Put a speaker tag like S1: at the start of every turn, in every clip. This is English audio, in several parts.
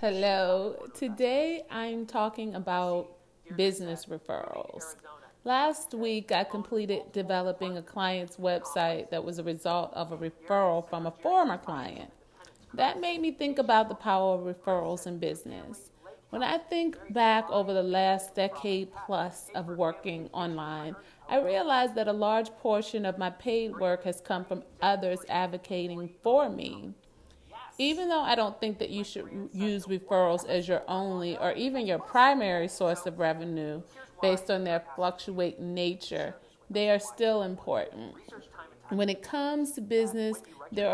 S1: Hello. Today I'm talking about business referrals. Last week I completed developing a client's website that was a result of a referral from a former client. That made me think about the power of referrals in business. When I think back over the last decade plus of working online, I realized that a large portion of my paid work has come from others advocating for me. Even though I don't think that you should use referrals as your only or even your primary source of revenue based on their fluctuating nature, they are still important. When it comes to business,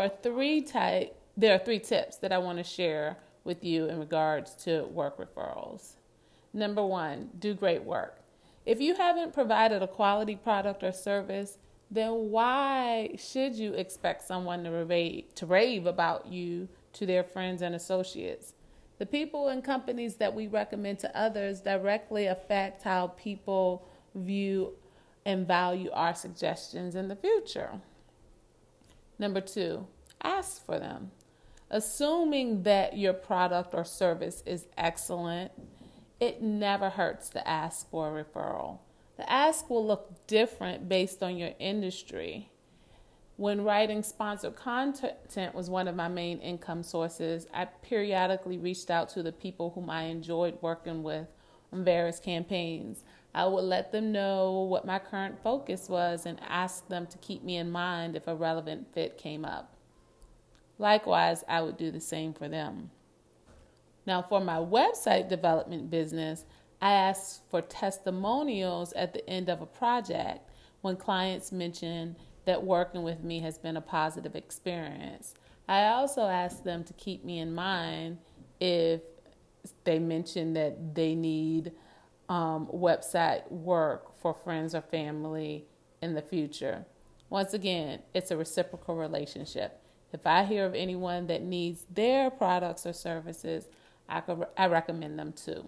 S1: there are three tips that I want to share with you in regards to work referrals. Number one, do great work. If you haven't provided a quality product or service, then why should you expect someone to rave about you to their friends and associates? The people and companies that we recommend to others directly affect how people view and value our suggestions in the future. Number two, ask for them. Assuming that your product or service is excellent, it never hurts to ask for a referral. The ask will look different based on your industry. When writing sponsored content was one of my main income sources, I periodically reached out to the people whom I enjoyed working with on various campaigns. I would let them know what my current focus was and ask them to keep me in mind if a relevant fit came up. Likewise, I would do the same for them. Now, for my website development business, I ask for testimonials at the end of a project when clients mention that working with me has been a positive experience. I also ask them to keep me in mind if they mention that they need website work for friends or family in the future. Once again, it's a reciprocal relationship. If I hear of anyone that needs their products or services, I recommend them too.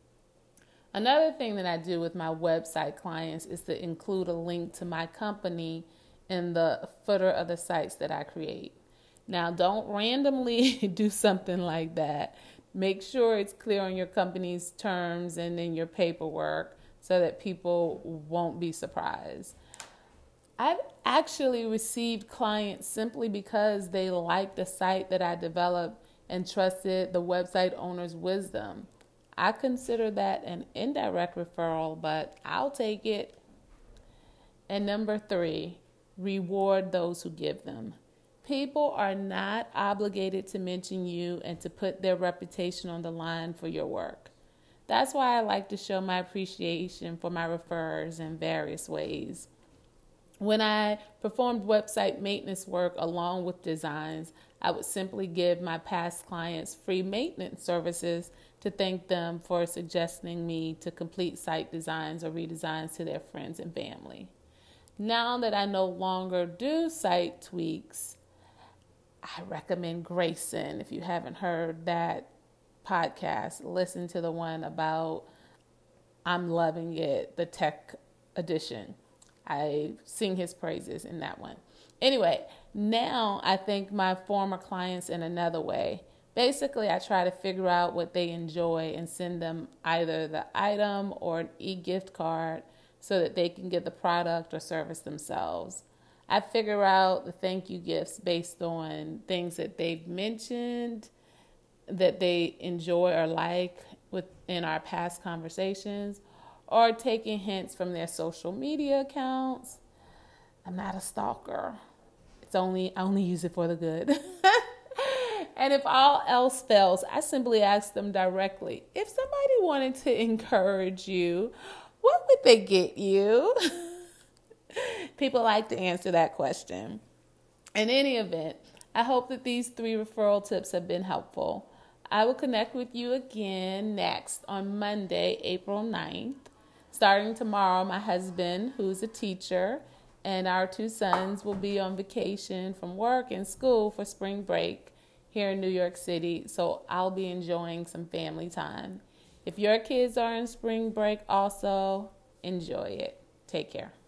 S1: Another thing that I do with my website clients is to include a link to my company in the footer of the sites that I create. Now, don't randomly do something like that. Make sure it's clear on your company's terms and in your paperwork so that people won't be surprised. I've actually received clients simply because they liked the site that I developed and trusted the website owner's wisdom. I consider that an indirect referral, but I'll take it. And number three, reward those who give them. People are not obligated to mention you and to put their reputation on the line for your work. That's why I like to show my appreciation for my referrers in various ways. When I performed website maintenance work along with designs, I would simply give my past clients free maintenance services to thank them for suggesting me to complete site designs or redesigns to their friends and family. Now that I no longer do site tweaks, I recommend Grayson. If you haven't heard that podcast, listen to the one about I'm Loving It, the tech edition. I sing his praises in that one. Anyway, now I thank my former clients in another way. Basically, I try to figure out what they enjoy and send them either the item or an e-gift card so that they can get the product or service themselves. I figure out the thank you gifts based on things that they've mentioned that they enjoy or like within our past conversations, or taking hints from their social media accounts. I'm not a stalker. I only use it for the good. And if all else fails, I simply ask them directly, if somebody wanted to encourage you, what would they get you? People like to answer that question. In any event, I hope that these 3 referral tips have been helpful. I will connect with you again next on Monday, April 9th. Starting tomorrow, my husband, who's a teacher, and our 2 sons will be on vacation from work and school for spring break here in New York City, so I'll be enjoying some family time. If your kids are in spring break also, enjoy it. Take care.